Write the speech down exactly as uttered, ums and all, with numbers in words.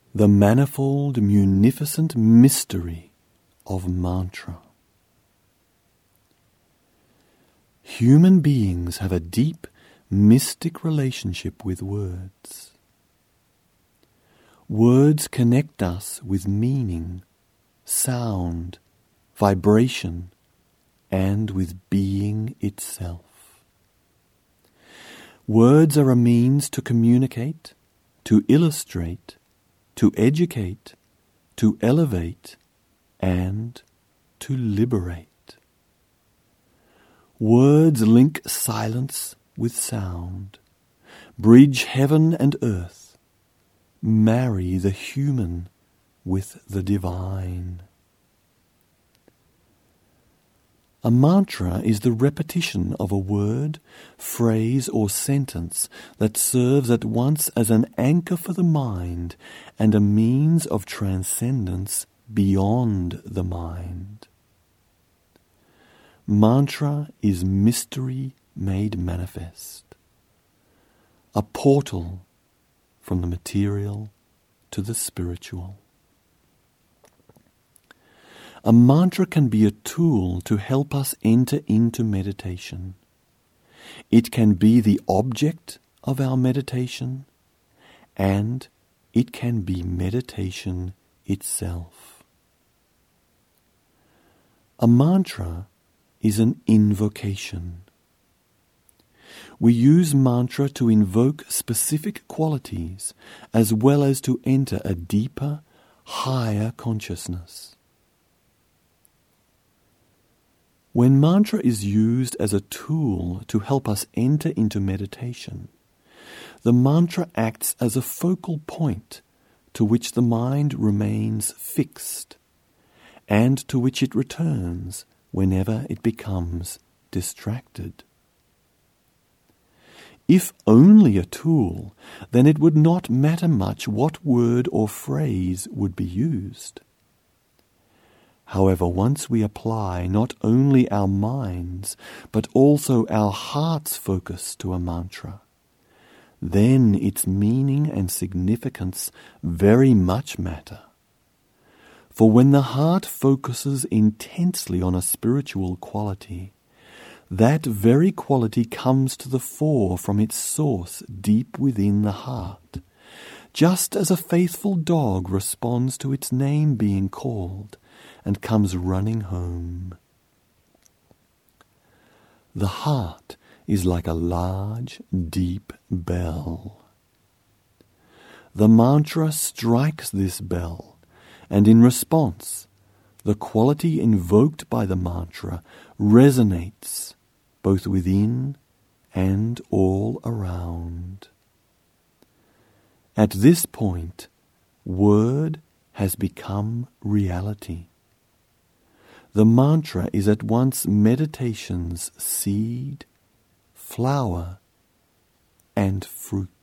The manifold, munificent mystery of mantra. Human beings have a deep, mystic relationship with words. Words connect us with meaning, sound, vibration, and with being itself. Words are a means to communicate, to illustrate, to educate, to elevate, and to liberate. Words link silence with sound, bridge heaven and earth, marry the human with the divine. A mantra is the repetition of a word, phrase, or sentence that serves at once as an anchor for the mind and a means of transcendence beyond the mind. Mantra is mystery made manifest, a portal from the material to the spiritual. A mantra can be a tool to help us enter into meditation. It can be the object of our meditation, and it can be meditation itself. A mantra is an invocation. We use mantra to invoke specific qualities as well as to enter a deeper, higher consciousness. When mantra is used as a tool to help us enter into meditation, the mantra acts as a focal point to which the mind remains fixed and to which it returns whenever it becomes distracted. If only a tool, then it would not matter much what word or phrase would be used. However, once we apply not only our minds, but also our heart's focus to a mantra, then its meaning and significance very much matter. For when the heart focuses intensely on a spiritual quality, that very quality comes to the fore from its source deep within the heart, just as a faithful dog responds to its name being called and comes running home. The heart is like a large, deep bell. The mantra strikes this bell, and in response, the quality invoked by the mantra resonates both within and all around. At this point, word has become reality. The mantra is at once meditation's seed, flower, and fruit.